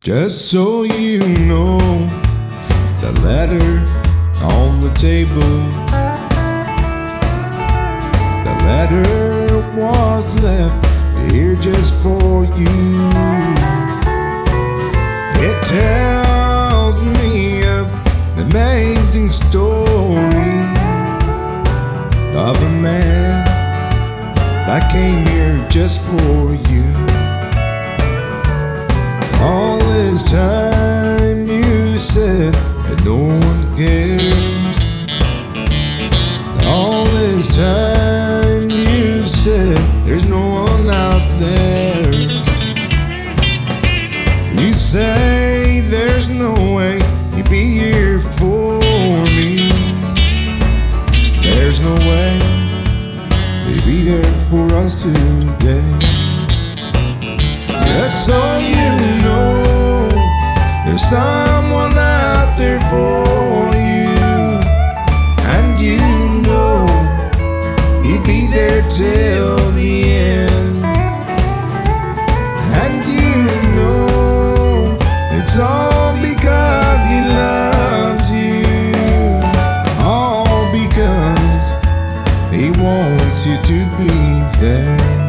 Just so you know, the letter on the table, the letter was left here just for you. It tells me an amazing story of a man that came here just for you. All this time you said that no one cared. All this time you said there's no one out there. You say there's no way you'd be here for me. There's no way they'd be there for us today. Just so you know, there's someone out there for you, and you know he'd be there till the end. And you know it's all because he loves you, all because he wants you to be there.